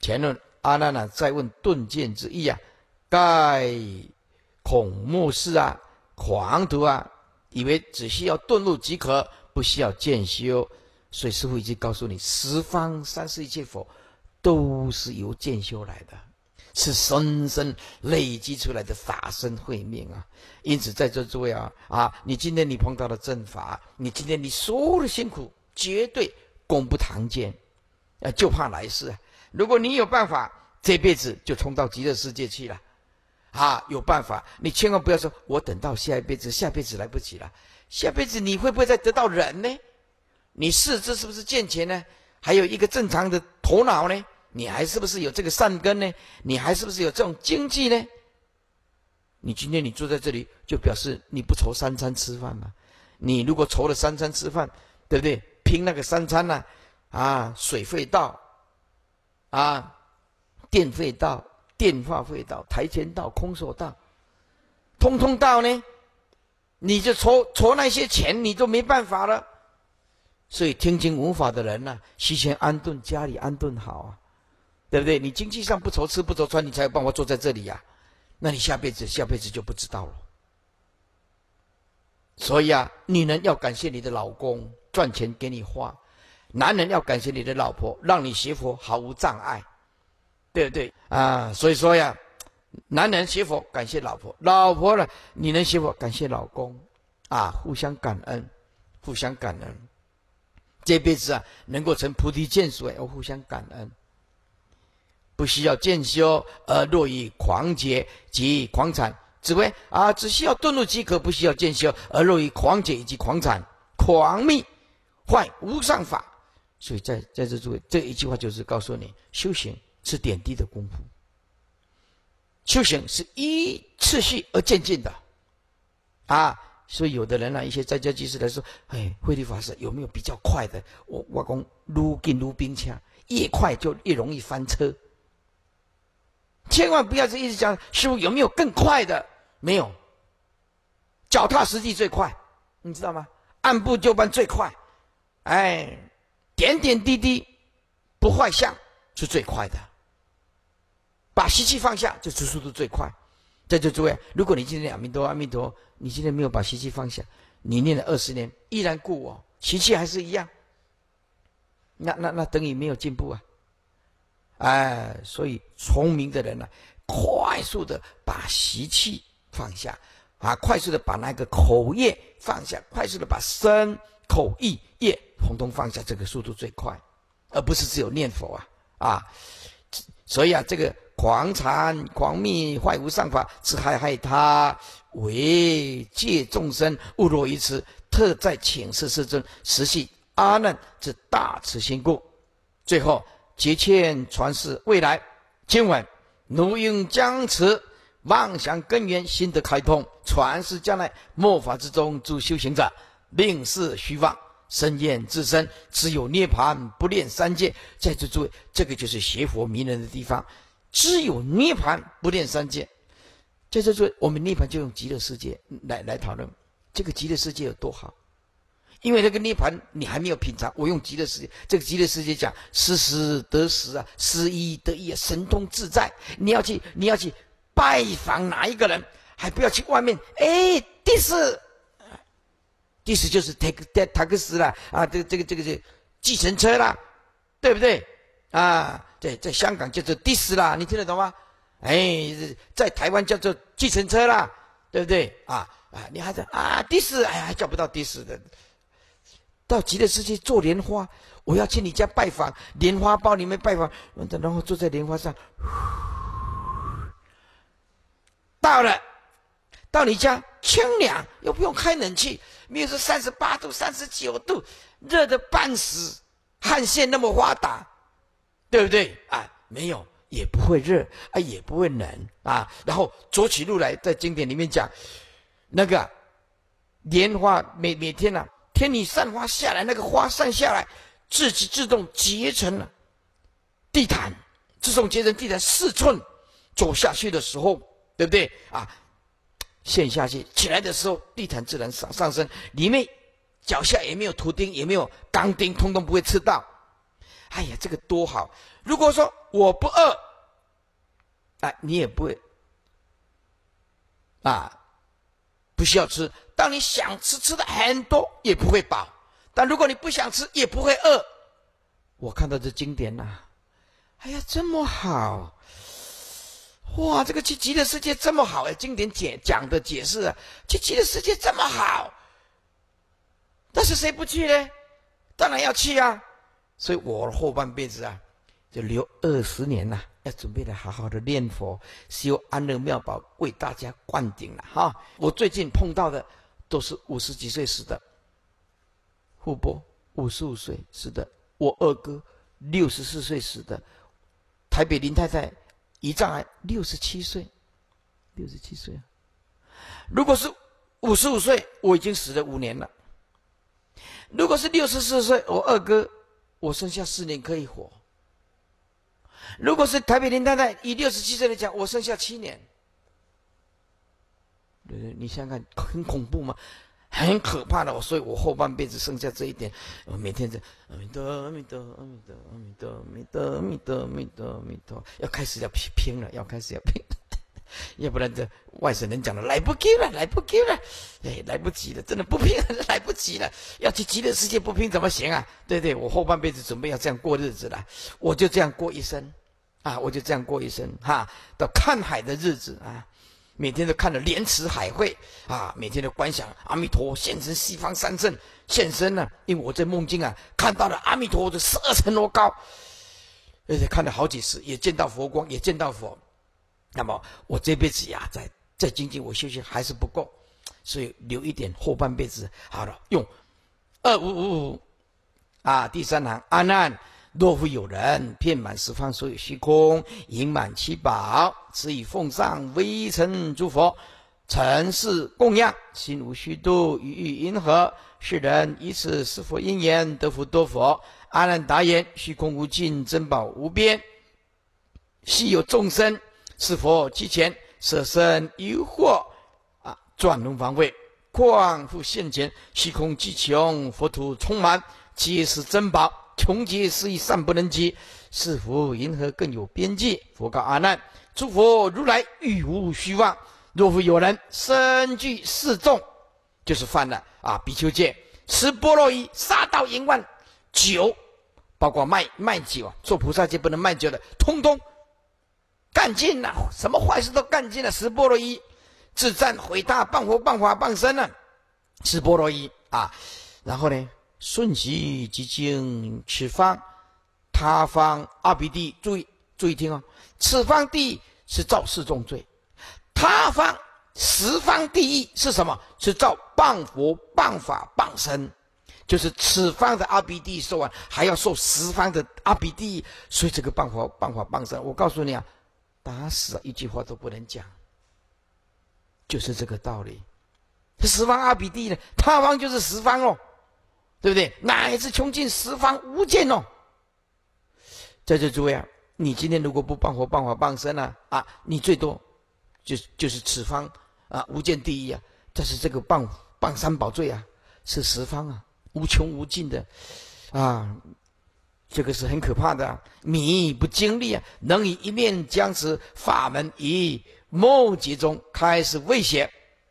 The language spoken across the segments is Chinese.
前论阿难啊，再问顿渐之意啊，盖恐目视啊，狂徒啊，以为只需要顿悟即可，不需要渐修。所以师父已经告诉你，十方三世一切佛都是由渐修来的，是深深累积出来的法身慧命啊。因此在这诸位啊，你今天你碰到了正法，你今天你所有的辛苦绝对功不唐捐，就怕来世啊。如果你有办法，这辈子就冲到极乐世界去了有办法，你千万不要说我等到下一辈子，下辈子来不及了。下辈子你会不会再得到人呢？你四肢是不是健全呢？还有一个正常的头脑呢？你还是不是有这个善根呢？你还是不是有这种经济呢？你今天你坐在这里，就表示你不愁三餐吃饭嘛。你如果愁了三餐吃饭，对不对？拼那个三餐呢？水费到电费到，电话费到，台钱到，空手到，通通到呢，你就筹那些钱，你都没办法了。所以听经闻法的人呢，须先安顿家里，安顿好啊，对不对？你经济上不愁吃不愁穿，你才有办法坐在这里呀。那你下辈子就不知道了。所以女人要感谢你的老公赚钱给你花，男人要感谢你的老婆让你学佛毫无障碍，对不对所以说男人学佛感谢老婆，老婆呢，女人学佛感谢老公互相感恩，互相感恩。这辈子能够成菩提见所，要互相感恩，不需要渐修而落于狂劫及狂产，只需要顿悟即可，不需要渐修而落于狂劫以及狂产、狂密坏无上法。所以在这诸位，这一句话就是告诉你，修行是点滴的功夫，修行是依次序而渐进的所以有的人一些在家居士来说，慧律法师有没有比较快的？我讲愈紧愈冰枪，越快就越容易翻车。千万不要一直讲师父有没有更快的？没有，脚踏实地最快，你知道吗？按部就班最快，点点滴滴不坏相是最快的，把习气放下就是速度最快。在这诸位，如果你今天阿弥陀阿弥陀，你今天没有把习气放下，你念了20年依然故我，习气还是一样，那等于没有进步所以聪明的人快速的把习气放下快速的把那个口业放下，快速的把身口意业统统放下，这个速度最快，而不是只有念佛所以这个狂禅狂密坏无上法，是害他为戒众生误落于此，特在请示世尊实系阿难之大慈心故。最后结劝传世未来今晚奴应将此妄想根源心得开通，传世将来末法之中诸修行者，令是虚妄深厌自身，只有涅槃不恋三界。在这诸位，这个就是学佛迷人的地方，只有涅槃不恋三界。在这诸位，我们涅槃就用极乐世界来讨论，这个极乐世界有多好。因为那个涅槃你还没有品尝，我用极乐世界，这个极乐世界讲时时得时时一得一神通自在。你要去拜访哪一个人，还不要去外面第四就是塔克斯啦这个计程车啦，对不对在香港叫做的士啦，你听得懂吗？在台湾叫做计程车啦，对不对你还在的士还叫不到的士的。到极乐世界做莲花，我要去你家拜访，莲花包里面拜访，然后坐在莲花上，到你家清凉，又不用开冷气，没有说38度39度，热得半死，汗腺那么发达，对不对没有，也不会热也不会冷然后走起路来，在经典里面讲那个莲花每天天女散花下来，那个花散下来，自动结成了地毯，自动结成地毯4寸，走下去的时候，对不对陷下去，起来的时候地毯自然上升，里面脚下也没有图钉，也没有钢钉，通通不会刺到哎呀，这个多好！如果说我不饿，你也不会不需要吃。当你想吃，吃的很多，也不会饱。但如果你不想吃，也不会饿。我看到这经典哎呀，这么好！哇，这个去极乐世界这么好经典讲的解释去极乐世界这么好，但是谁不去呢？当然要去啊！所以我后半辈子就留20年要准备来好好的念佛，修安乐妙宝，为大家灌顶了我最近碰到的都是50几岁死的，富波55岁死的，我二哥64岁死的，台北林太太胰脏癌67岁，67岁如果是55岁，我已经死了5年了。如果是64岁，我二哥，我剩下4年可以活。如果是台北林太太，以67岁来讲，我剩下7年。你想想看，很恐怖吗？很可怕的。所以我后半辈子剩下这一点，我每天在阿弥陀阿弥陀阿弥陀阿弥陀阿弥陀阿弥陀阿弥陀阿弥陀，要开始要拼了，要开始要拼了。要不然这外省人讲的来不及了，来不及了，来不及了，真的不拼了，来不及了。要去极乐世界不拼怎么行啊？对对，我后半辈子准备要这样过日子了，我就这样过一生我就这样过一生到看海的日子每天都看着莲池海会每天都观想阿弥陀现身西方三圣现身了，因为我在梦境看到了阿弥陀的12层楼高，而且看了好几次，也见到佛光，也见到佛。那么我这辈子在精进，我修行还是不够，所以留一点后半辈子好了，用2555第3行阿难，若复有人遍满十方所有虚空，盈满七宝，此以奉上微尘诸佛，尘世供养，心无虚度，于欲因何？世人以此是佛因缘得福多佛。阿难答言：虚空无尽，珍宝无边，悉有众生，是佛其前，舍身疑惑转轮防卫，况复现前，虚空既穷，佛土充满，皆是珍宝，穷极是以善不能及，是佛因何更有边际？佛告阿难：诸佛如来欲无虚妄，若复有人身具四众，就是犯了比丘戒，持波罗夷，杀盗淫妄，酒，包括卖酒做菩萨戒不能卖酒的，通通干尽了，什么坏事都干尽了。持波罗夷，自赞毁他，谤佛谤法谤身持波罗夷然后呢，瞬息即经此方他方阿鼻地，注意听此方地是造四重罪，他方十方地狱是什么？是造谤佛谤法谤身，就是此方的阿鼻地受完，还要受十方的阿鼻地狱。所以这个谤佛谤法谤身，我告诉你打死一句话都不能讲，就是这个道理。十方阿鼻地呢，他方就是十方对不对？乃至穷尽十方无间在这诸位你今天如果不谤佛谤法谤身你最多就是此方无间地狱但是这个谤三宝罪是十方无穷无尽的这个是很可怕的迷不经历能以一念将此法门以末劫中开始未写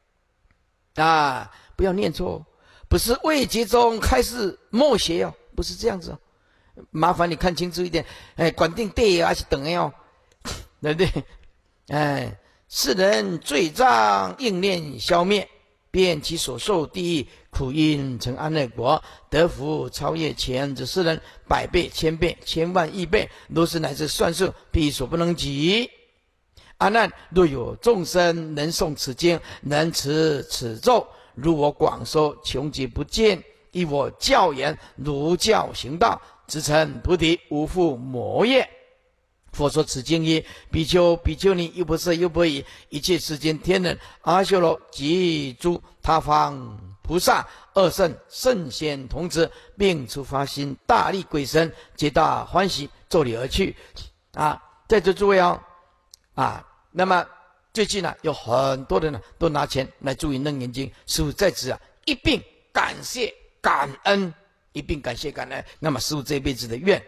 不要念错，不是未劫中开始末写不是这样子麻烦你看清楚一点管定对还是等对不对世人罪障应念消灭，便其所受地狱苦因成安乐国，得福超越前之世人100倍、1000倍、1000万亿倍，如是乃至算数，必所不能及。阿难，若有众生能诵此经，能持此咒，如我广说，穷极不尽，依我教言，如教行道，直成菩提，无复魔业。佛说此经曰：比丘、比丘尼，优婆塞、优婆夷，一切世间天人、阿修罗及诸他方菩萨、二圣、圣贤童子，并出发心，大力鬼神，皆大欢喜，奏礼而去。在这诸位那么最近有很多人都拿钱来注意楞严经，师父在此一并感谢感恩，一并感谢感恩。那么师父这一辈子的愿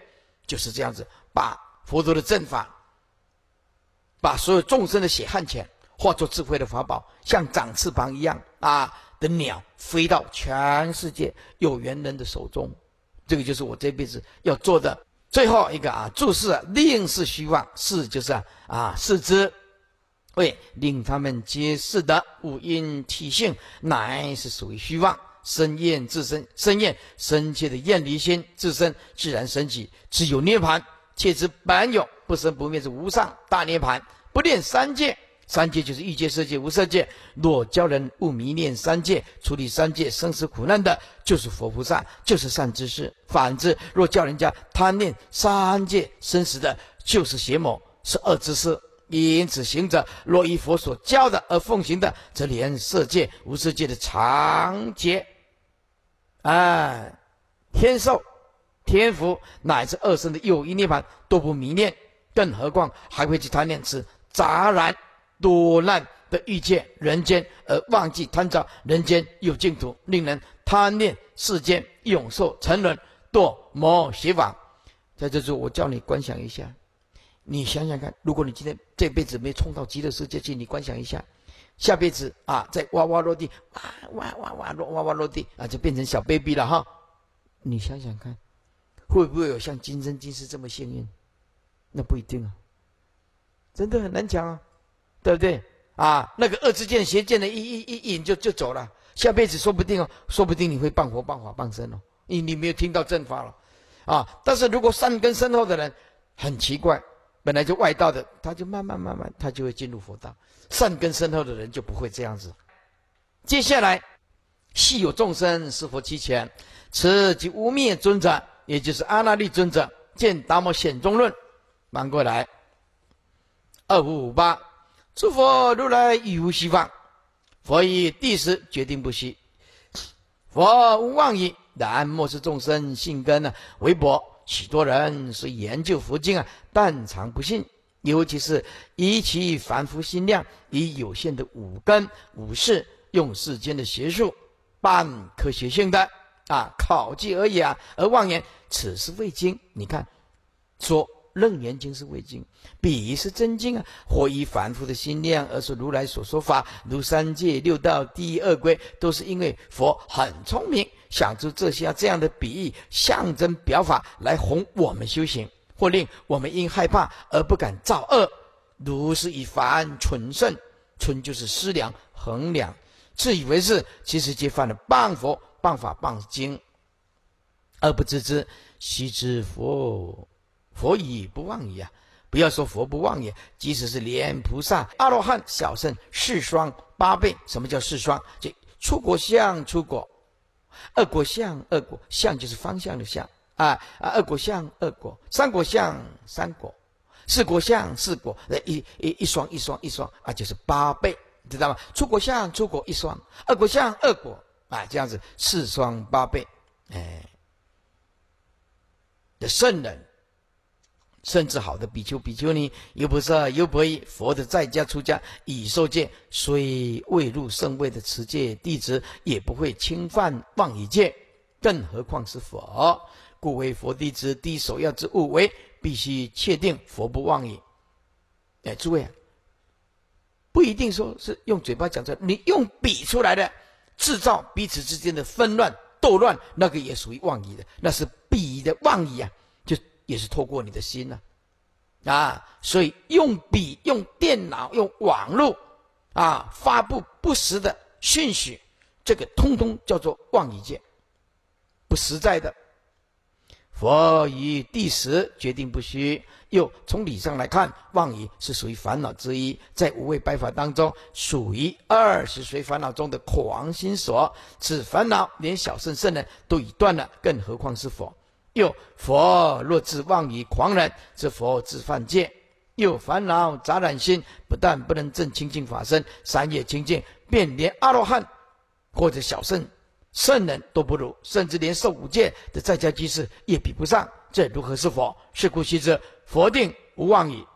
就是这样子，把佛陀的正法，把所有众生的血汗钱化作智慧的法宝，像长翅膀一样的鸟飞到全世界有缘人的手中。这个就是我这辈子要做的。最后一个注释，令是虚妄，是就是是之为令他们皆是的五阴体性，乃是属于虚妄。生厌自身，生厌深切的厌离心自身自然升起，只有涅盘，切之本有不生不灭之无上大涅盘。不念三界，三界就是欲界、色界、无色界。若教人勿迷恋三界，处理三界生死苦难的，就是佛菩萨，就是善知识。反之，若叫人家贪念三界生死的，就是邪魔，是恶知识。因此行者若依佛所教的而奉行的，则连色界、无色界的常劫天寿、天福乃至二生的有一涅盘都不迷恋，更何况还会去贪恋此杂然多难的欲界人间，而忘记贪着人间有净土，令人贪恋世间永受沉沦堕魔邪网。在这时我叫你观想一下，你想想看，如果你今天这辈子没冲到极乐世界去，你观想一下，下辈子在哇哇落地，哇哇落地就变成小 baby 了哈。你想想看，会不会有像今生今世这么幸运？那不一定啊，真的很难讲啊，对不对那个恶之见邪见的一引就走了，下辈子说不定你会半活半法半生你没有听到正法了但是如果善根深厚的人，很奇怪，本来就外道的，他就慢慢他就会进入佛道。善根深厚的人就不会这样子。接下来，昔有众生是佛其前，此即无灭尊者，也就是阿那律尊者，见达摩显宗论。翻过来2558，诸佛如来亦无虚妄，佛以第十决定不虚。佛无妄语，然末世众生信根微薄，许多人虽研究佛经但常不信，尤其是以其凡夫心量，以有限的五根五识，用世间的学术半科学性的考据而已而妄言此是伪经。你看说楞严经是伪经，彼是真经或以凡夫的心量而是如来所说法，如三界六道第一恶归，都是因为佛很聪明，想出这样的比喻象征表法来哄我们修行，或令我们因害怕而不敢造恶。如是以凡蠢圣，蠢就是思量衡量，自以为是，其实皆犯了谤佛谤法谤经，而不知之。须知佛以不妄也不要说佛不妄也，即使是连菩萨、阿罗汉、小圣四双八倍。什么叫四双？就出果相出果，二果相二果，相就是方向的相二果相二果，三果相三果，四果相四果，一双一双一双就是八倍，知道吗？出果相出果一双，二果相二果这样子四双八倍的圣人，甚至好的比丘、比丘尼、优婆塞、优婆夷，佛的在家出家已受戒，虽未入圣位的持戒弟子，也不会侵犯妄语戒，更何况是佛。故为佛弟子第一首要之务为，必须确定佛不妄语。诸位不一定说是用嘴巴讲出来，你用笔出来的，制造彼此之间的纷乱斗乱，那个也属于妄语的，那是笔的妄语就也是透过你的心所以用笔、用电脑、用网络发布不实的讯息，这个通通叫做妄语戒，不实在的。佛以第十决定不虚。又从理上来看，妄语是属于烦恼之一，在无畏百法当中属于20随烦恼中的狂心所，此烦恼连小圣圣人都已断了，更何况是佛。又佛若自妄语狂人，则佛自犯戒。又烦恼杂染心，不但不能证清净法身三业清净，便连阿罗汉或者小圣圣人都不如，甚至连受五戒的在家居士也比不上，这如何是佛？是故须知佛定无妄语。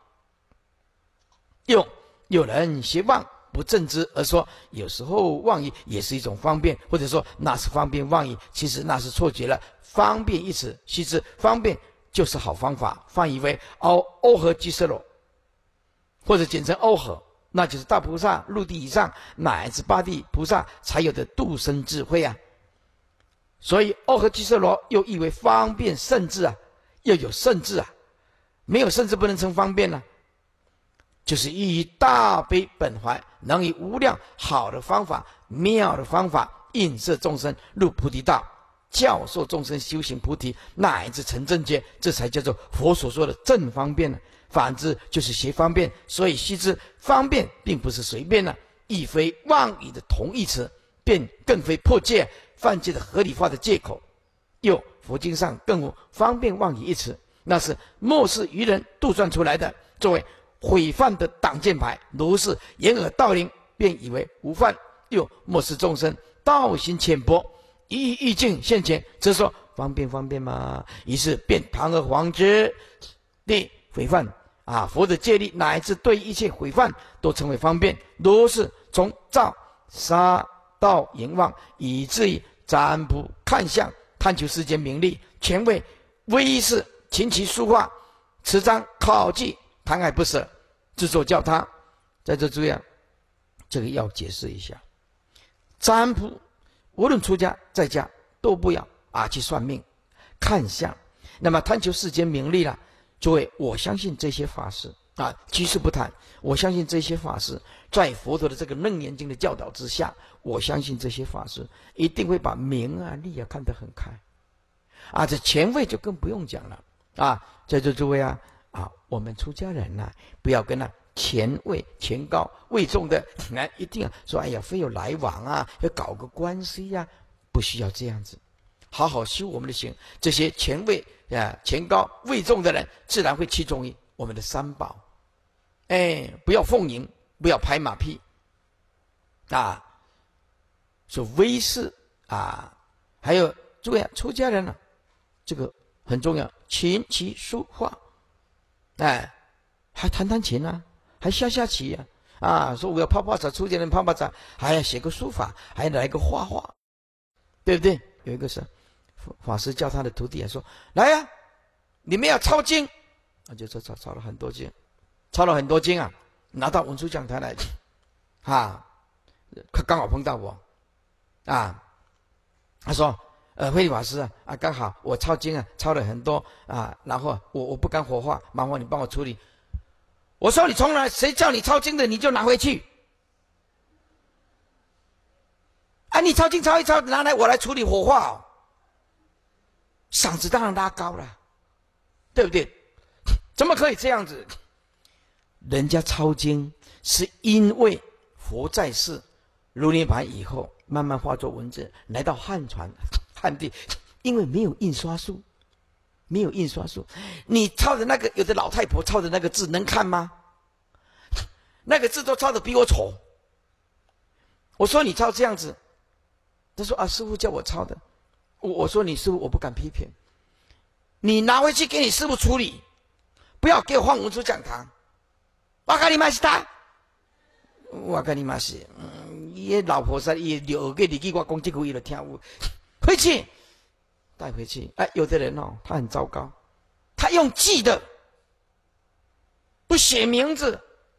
有人邪妄不正之而说，有时候妄语也是一种方便，或者说那是方便妄语，其实那是错觉了方便一词。须知方便就是好方法，翻译为欧和居士罗，或者简称欧和，那就是大菩萨入地以上乃至八地菩萨才有的度生智慧啊。所以欧和居士罗又译为方便胜智啊，要有胜智啊，没有胜智不能成方便啊。就是以大悲本怀，能以无量好的方法、妙的方法，映摄众生入菩提道，教授众生修行菩提，乃至成正觉，这才叫做佛所说的正方便呢。反之就是邪方便。所以须知方便并不是随便呢，亦非妄语的同义词，便更非破戒犯戒的合理化的借口。又佛经上更无方便妄语一词，那是末世愚人杜撰出来的，作为毁犯的挡箭牌。如是掩耳盗铃，便以为无犯。又末世众生道心浅薄，一意境现前，则说方便方便嘛，于是便堂而皇之地毁犯啊！佛的戒律乃至对一切毁犯都称为方便。如是从造杀盗淫妄，以至于占卜看相，探求世间名利，权位威势，琴棋书画，持章考据，谈爱不舍，制作教他。在这注意啊，这个要解释一下。占卜无论出家在家都不要啊去算命看相，那么贪求世间名利了。诸位，我相信这些法师啊，居士不谈，我相信这些法师在佛陀的这个楞严经的教导之下，我相信这些法师一定会把名啊利啊看得很开啊。这前位就更不用讲了啊。在这诸位啊，我们出家人啊，不要跟前位前高位重的一定说哎呀非有来往啊，要搞个关系啊，不需要这样子，好好修我们的行。这些前位前高位重的人，自然会器重于我们的三宝。不要奉迎，不要拍马屁啊，说威势啊。还有诸位出家人这个很重要，琴棋书画，还弹琴啊，还下棋说我要泡泡茶，出家人泡泡茶，还要写个书法，还来个画画，对不对？有一个是法师叫他的徒弟说：“来呀，你们要抄经。”就抄了很多经，拿到文殊讲台来，他刚好碰到我，他说：“慧理法师刚好我抄经抄了很多然后我不敢火化，麻烦你帮我处理。”我说：“你从来谁叫你抄经的，你就拿回去。你抄经抄一抄，拿来我来处理火化嗓子当然拉高了，对不对？怎么可以这样子？人家抄经是因为佛在世，如涅盘以后，慢慢化作文字，来到汉传汉地，因为没有印刷术，你抄的那个，有的老太婆抄的那个字能看吗？那个字都抄的比我丑。我说你抄这样子，他说师父叫我抄的。我说你师父我不敢批评，你拿回去给你师父处理，不要给我放文殊讲堂。我跟你妈是他，我跟你妈是，伊老婆说伊留个日记，我讲这句伊就听有，回去带回去。有的人他很糟糕，他用记的，不写名字。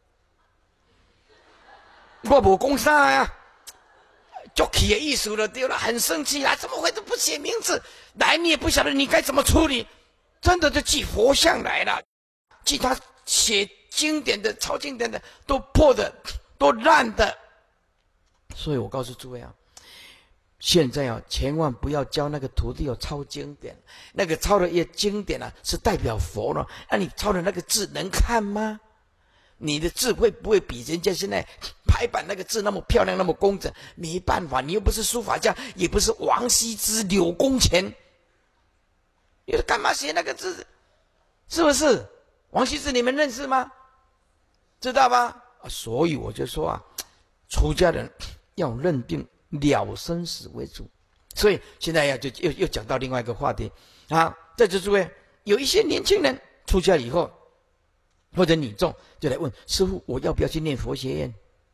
我没讲啥呀，就气的意思了，对了，很生气怎么会都不写名字？来，你也不晓得你该怎么处理，真的就记佛像来了，记他写经典的、抄经典的都破的、都烂的。所以我告诉诸位现在千万不要教那个徒弟抄经典，那个抄的一些经典是代表佛了，你抄的那个字能看吗？你的字会不会比人家现在排版那个字那么漂亮那么工整？没办法，你又不是书法家，也不是王羲之、柳公权，你干嘛写那个字？是不是？王羲之你们认识吗？知道吗？所以我就说出家人要认定了生死为主。所以现在就又讲到另外一个话题在这诸位有一些年轻人出家以后，或者女众就来问师父，我要不要去念佛学院？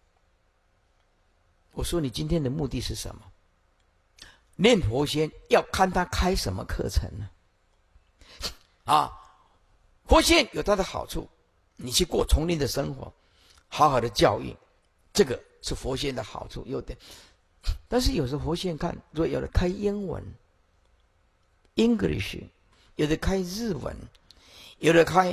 我说你今天的目的是什么？念佛学院要看他开什么课程呢？ 啊。佛仙有它的好处，你去过丛林的生活，好好的教育，这个是佛仙的好处优点。但是有时候佛仙看，如果有的开英文 English， 有的开日文，有的开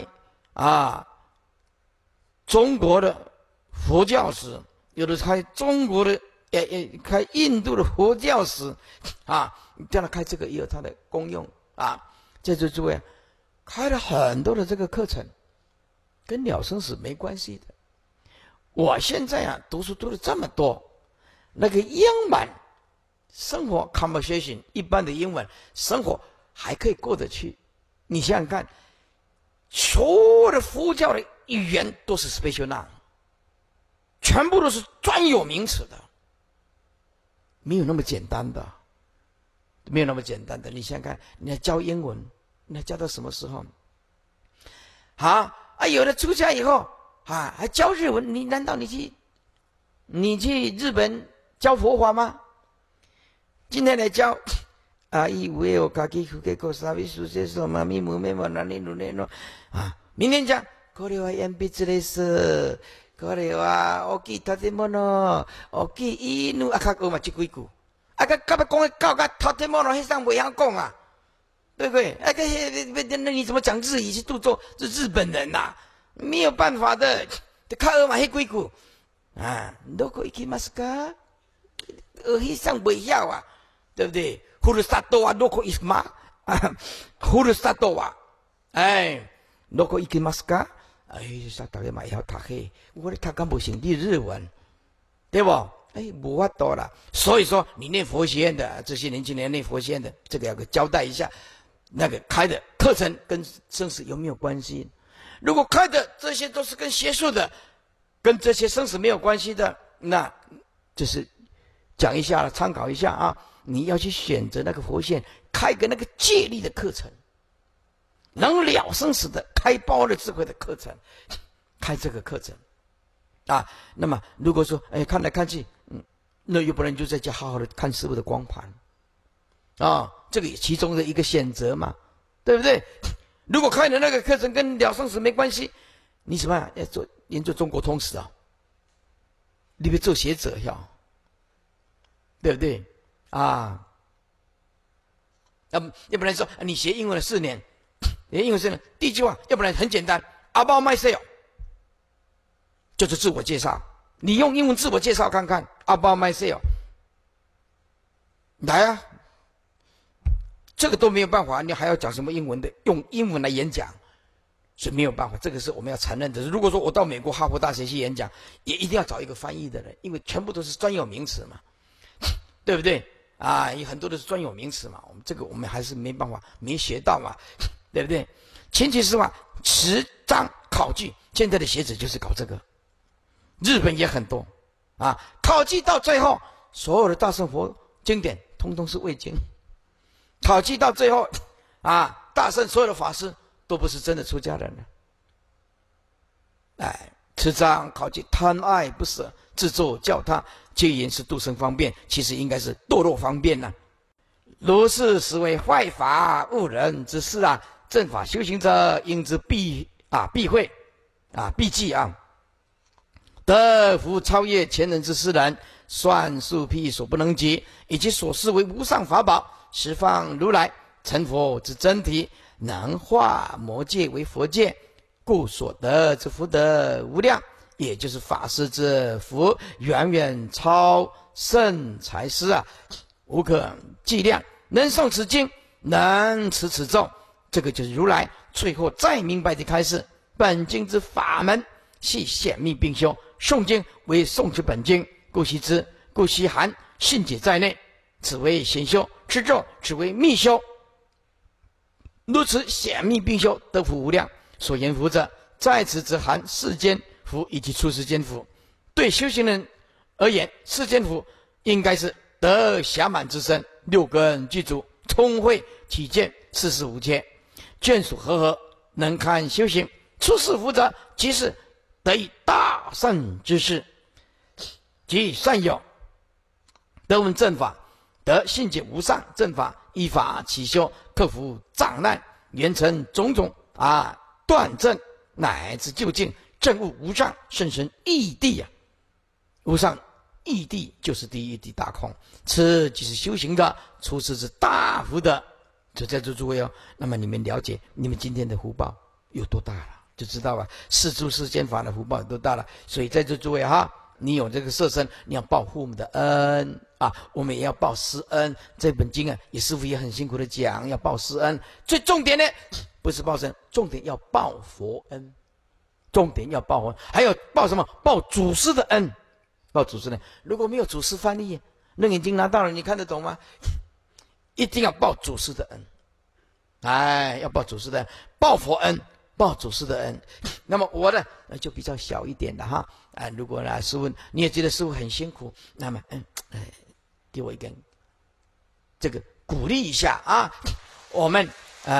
中国的佛教史，有的开中国的开印度的佛教史你叫他开这个也有它的功用这就诸位开了很多的这个课程，跟了生死没关系的。我现在读书读了这么多，那个英文生活 conversation 一般的英文生活还可以过得去。你想想看，所有的佛教的语言都是 special noun， 全部都是专有名词的，没有那么简单的，没有那么简单的。你想想看，你要教英文，你要教到什么时候？有的出家以后还教日文，你难道你去日本教佛法吗？今天来教以为我自己福给过沙维苏些什么咪姆咪姆哪里努内诺明天讲これは鉛筆です。これは大きい建物、大きい犬かこ嘛这几句。到尾讲到建物那上不晓讲对不对？那你怎么讲日语去度做日本人没有办法的。靠嘛那几句どこ行きますか？那上不晓对不对？ふるさとはどこ行きます？ふるさとはどこ行きますか？大家嘛会晓读嘿，我咧读敢不成日文，对不？无法度啦。所以说，你念佛学院的这些年轻人念佛学院的，这个要交代一下，那个开的课程跟生死有没有关系？如果开的这些都是跟邪术的，跟这些生死没有关系的，那就是讲一下了，参考一下你要去选择那个佛学院开个那个戒律的课程。能了生死的，开包了智慧的课程，开这个课程那么如果说看来看去那要不然就在家好好的看师父的光盘这个其中的一个选择嘛，对不对？如果开的那个课程跟了生死没关系，你什么要做研究中国通史你别做学者对不对要不然说你学英文了4年，英文4年第一句话，要不然很简单 about myself， 就是自我介绍。你用英文自我介绍看看 about myself， 来这个都没有办法，你还要讲什么英文的？用英文来演讲，所以没有办法，这个是我们要承认的。如果说我到美国哈佛大学去演讲，也一定要找一个翻译的人，因为全部都是专有名词嘛，对不对有很多都是专有名词嘛，我们还是没办法，没学到嘛，对不对？前期是持章考据，现在的学者就是搞这个，日本也很多考据到最后，所有的大乘佛经典通通是伪经，考据到最后大乘所有的法师都不是真的出家人了。持章考据，贪爱不舍，自作教他，戒言是度生方便，其实应该是堕落方便如是实为坏法误人之事正法修行者应之避讳避忌得福超越前人之世人，算数辟所不能及，以及所视为无上法宝，十方如来成佛之真体，能化魔界为佛界，故所得之福德无量，也就是法师之福远远超圣财师无可计量。能诵此经，能持此咒，这个就是如来最后再明白的开示。本经之法门系显密并修，诵经为诵持本经，故悉知，故悉含，信解在内，此为显修。持咒只为密修，如此显密并修，得福无量。所言福者，在此之含世间福以及出世间福。对修行人而言，世间福应该是得暇满之身，六根具足，聪慧体健，世事无缺，眷属和合，能堪修行。出世福者，即是得以大圣之事，即善友，得闻正法，得信解无上正法，依法起修，克服障难， 圆成种种断证，乃至究竟证悟无上甚深义谛啊！无上义谛就是第一义谛大空，此即是修行的出世之大福德。就在座诸位哦，那么你们了解你们今天的福报有多大了，就知道了世诸世间法的福报有多大了。所以在座诸位你有这个色身，你要报父母的恩我们也要报师恩。这本经也师父也很辛苦的讲，要报师恩。最重点呢，不是报师恩，重点要报佛恩，重点要报佛恩，还有报什么？报祖师的恩，报祖师呢？如果没有祖师翻译，楞严经拿到了，你看得懂吗？一定要报祖师的恩，要报祖师的恩，报佛恩，报祖师的恩。那么我呢，就比较小一点的如果呢，师父你也觉得师父很辛苦，那么给我一根这个鼓励一下我们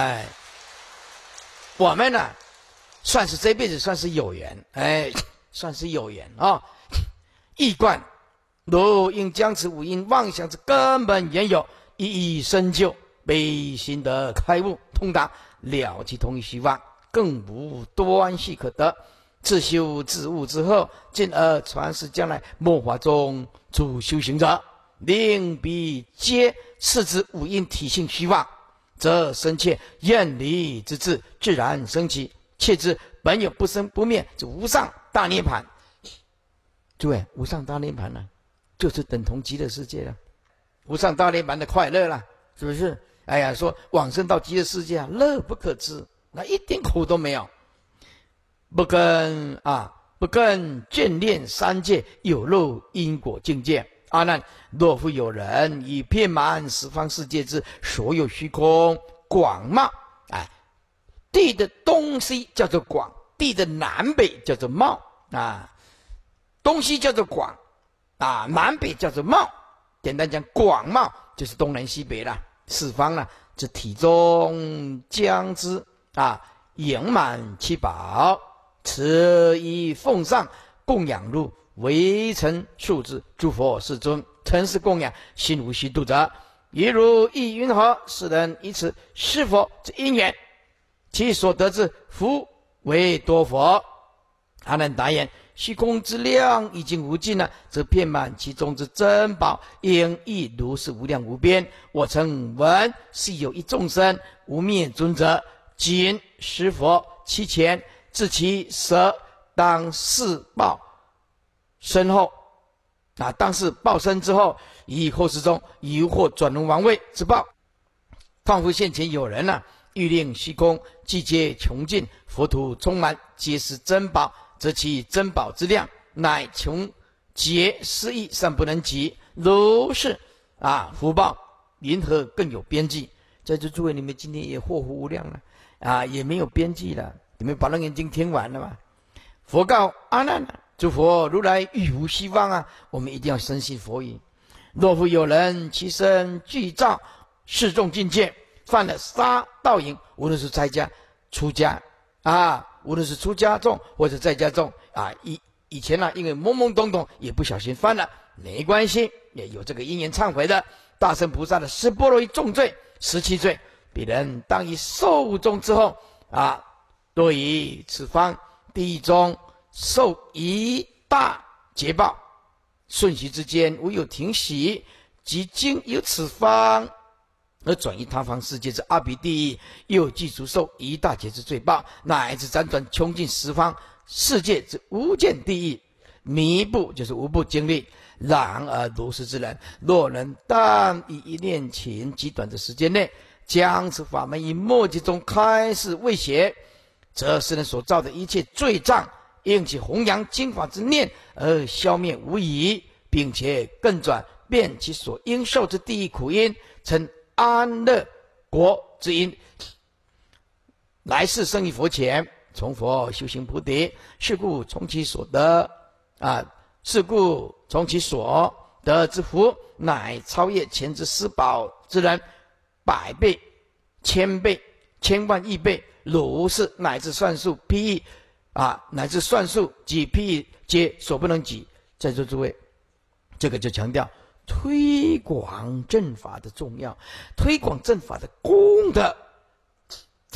呢，算是这辈子算是有缘，算是有缘易观如应将此五因妄想之根本缘由，一一深究，悲心得开悟，通达了其同一虚妄，更无端绪可得。自修自悟之后，进而传世将来末法中诸修行者，令彼皆视之五因体性虚妄，则深切厌离之志自然生起，切知本有不生不灭之无上大涅槃。诸位，无上大涅槃呢，就是等同极乐世界了，无上大涅槃的快乐了，是不是？说往生到极乐世界乐不可支，那一点苦都没有。不跟眷恋三界有漏因果境界。阿难，若复有人以遍满十方世界之所有虚空广袤，地的东西叫做广，地的南北叫做袤东西叫做广南北叫做袤。简单讲，广袤就是东南西北啦，四方啦，这体中将之盈满其宝，此以奉上供养入微尘数之诸佛世尊，曾是供养心无虚度者，亦如意云何？世人以此是佛之因缘，其所得之福为多佛。阿难答言：虚空之量已经无尽了，则遍满其中之珍宝，应亦如是无量无边。我曾闻是有一众生无灭尊者，今施佛其前，至其舍，当世报身后当世报身之后，以后世中疑惑转轮王位之报，仿佛现前有人欲令虚空寂皆穷尽，佛土充满，皆是珍宝，则其珍宝之量乃穷竭失意，尚不能及。如是福报云何更有边际？在这诸位，你们今天也祸福无量了也没有边际了。你们把楞严经听完了吗？佛告阿难诸佛如来欲无希望我们一定要深信佛语。若复有人其身具造示众境界，犯了杀盗淫，无论是在家出家无论是出家众或者在家众以前因为懵懵懂懂也不小心犯了，没关系，也有这个因缘忏悔的。大乘菩萨的十波罗夷重罪17罪，彼人当以寿终之后多以此方地狱中受一大劫报，瞬息之间无有停息，即经由此方而转移他方世界之阿鼻地狱，又具足受一大劫之罪报，乃至辗转穷尽十方世界之无间地狱，弥不就是无不经历。然而如是之人，若能但以一念情极短的时间内，将此法门以末劫中开示未写，则世人所造的一切罪障，因其弘扬经法之念而消灭无疑，并且更转变其所应受之地狱苦因，成安乐国之因。来世生于佛前，从佛修行菩提，是故从其所得是故从其所得之福，乃超越前之施宝之人100倍、1000倍、千万亿倍，如是乃至算数譬喻乃至算数及譬喻，皆所不能及。在座诸位，这个就强调推广正法的重要，推广正法的功德，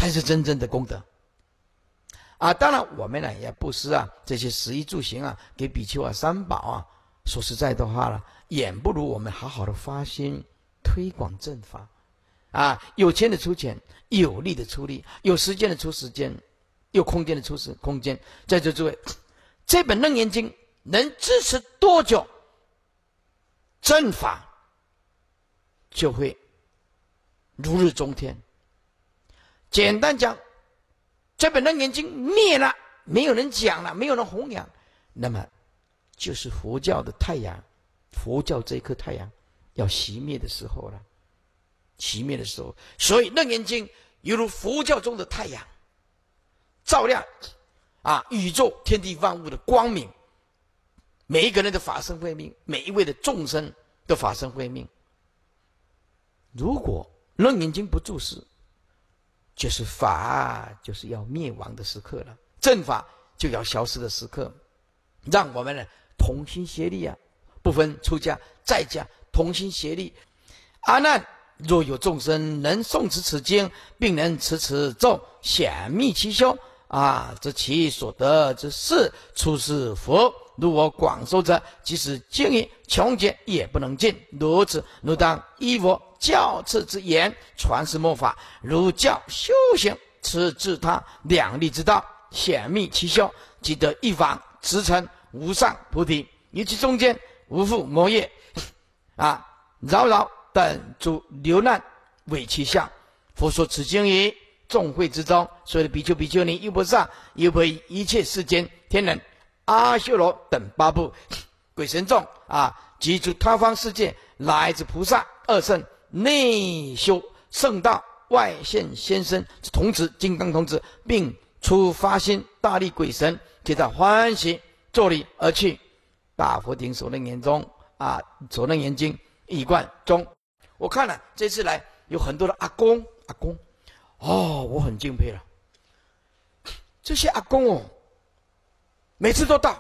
才是真正的功德。当然我们呢也布施这些食衣住行给比丘三宝说实在的话了，远不如我们好好的发心推广正法有钱的出钱，有力的出力，有时间的出时间，有空间的出空间。在座诸位，这本楞严经能支持多久，正法就会如日中天。简单讲，这本楞严经灭了，没有人讲了，没有人弘扬，那么就是佛教的太阳，佛教这一颗太阳要熄灭的时候了。熄灭的时候，所以楞严经犹如佛教中的太阳，照亮宇宙天地万物的光明，每一个人的法身慧命，每一位的众生的法身慧命。如果楞严经不注释，就是法就是要灭亡的时刻了，正法就要消失的时刻。让我们呢同心协力不分出家在家，同心协力。阿难，若有众生能诵持此经，并能持此咒，显密其修则其所得之事出世佛。如我广受者，即使经营穷劫也不能尽。如此，如当依我教次之言，传世末法，如教修行，此自他两利之道，显密其修，即得一往直成无上菩提。于其中间无复魔业扰扰等诸流难为其相。佛说此经于众会之中，所有的比丘比丘尼、优婆塞、优婆夷，一切世间天人、阿修罗等八部鬼神众及诸他方世界来自菩萨、二圣、内修圣道、外现先生童子、金刚童子，并出发心大力鬼神，皆到欢喜作礼而去。大佛顶所楞严中所楞严经一贯中，我看了这次来有很多的阿公我很敬佩了。这些阿公每次都到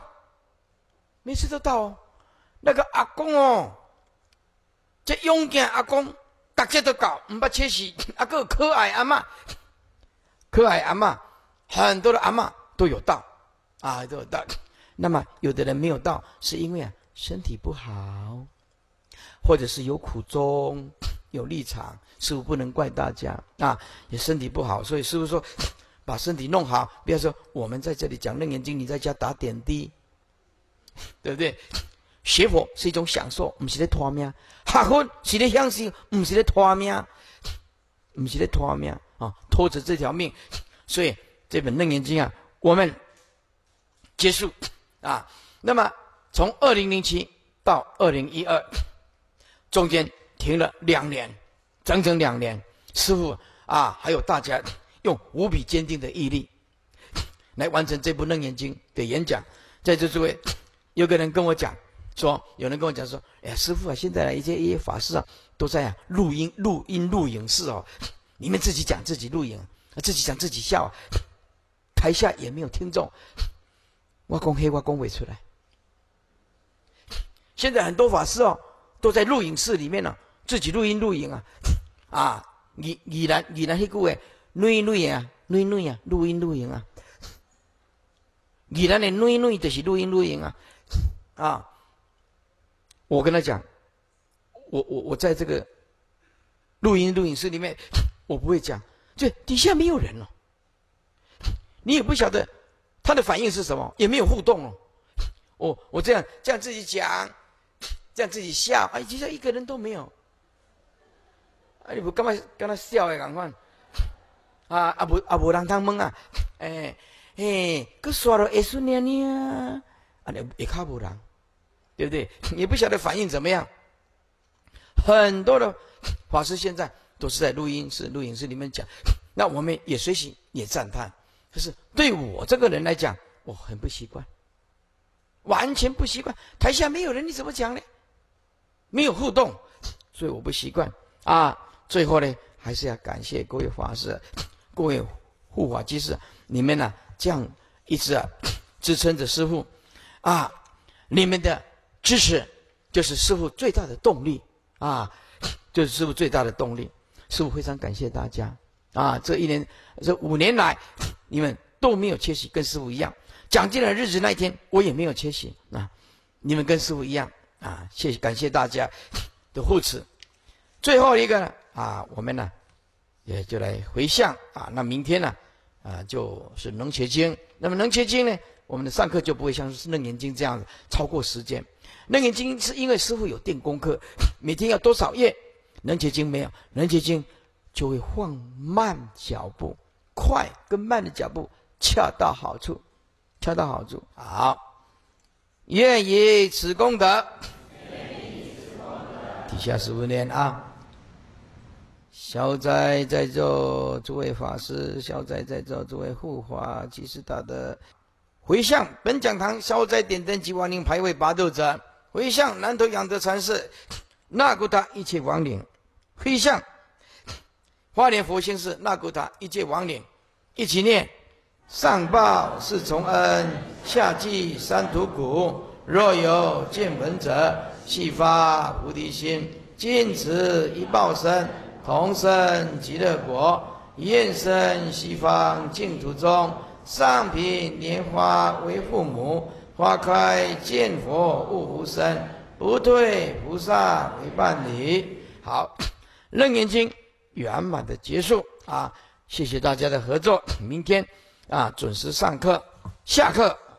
那个阿公这勇敢阿公大家都搞，不切实个可爱阿嬷，很多的阿嬷都有到都有到。那么有的人没有到，是因为身体不好，或者是有苦衷、有立场，师父不能怪大家也身体不好，所以师父说把身体弄好。不要说我们在这里讲楞严经，你在家打点滴，对不对？学佛是一种享受，不是在拖命；学佛是在享受，不是在拖命，拖着这条命。所以这本楞严经我们结束那么从2007到2012中间停了2年，整整2年。师父还有大家用无比坚定的毅力来完成这部楞严经的演讲。在这诸位，有个人跟我讲说，哎呀，师父现在一些法师都在录音录影室你们自己讲自己录影，自己讲自己笑台下也没有听众。我讲黑，我讲不出来。现在很多法师都在录影室里面自己录影宜兰那句话，录影宜兰的录就是录影我跟他讲，我在这个录影室里面，我不会讲，就底下没有人你也不晓得他的反应是什么，也没有互动我这样自己讲，这样自己笑，底下一个人都没有。你不干嘛跟他笑的同款没人通问佮刷了会顺呢会较无人，对不对？也不晓得反应怎么样。很多的法师现在都是在录影室里面讲，那我们也随喜也赞叹。可是对我这个人来讲，我很不习惯，完全不习惯。台下没有人，你怎么讲呢？没有互动，所以我不习惯最后呢，还是要感谢各位法师、各位护法居士，你们这样一直支撑着师父你们的支持就是师父最大的动力就是师父最大的动力。师父非常感谢大家啊，这5年来，你们都没有缺席，跟师父一样。讲经的日子那一天，我也没有缺席啊，你们跟师父一样啊，感谢大家的护持。最后一个呢啊，我们呢也就来回向啊。那明天呢就是能学经。那么能学经呢，我们的上课就不会像是楞严经这样子超过时间。楞严经是因为师父有定功课，每天要多少页，能学经没有，能学经就会放慢脚步，快跟慢的脚步恰到好处，恰到好处。好，愿以此功德，底下15念啊。消灾在座诸位法师，消灾在座诸位护法及时大德，回向本讲堂消灾点灯及亡灵牌位拔斗者，回向南头养德禅师，那古塔一切亡灵，回向花莲佛心寺那古塔一切亡灵，一起念：上报四重恩，下济三途苦。若有见闻者，悉发菩提心，尽此一报身，同生极乐国。愿生西方净土中，上品莲花为父母，花开见佛悟无生，不退菩萨为伴侣。好，楞严经圆满的结束啊！谢谢大家的合作，明天准时上课，下课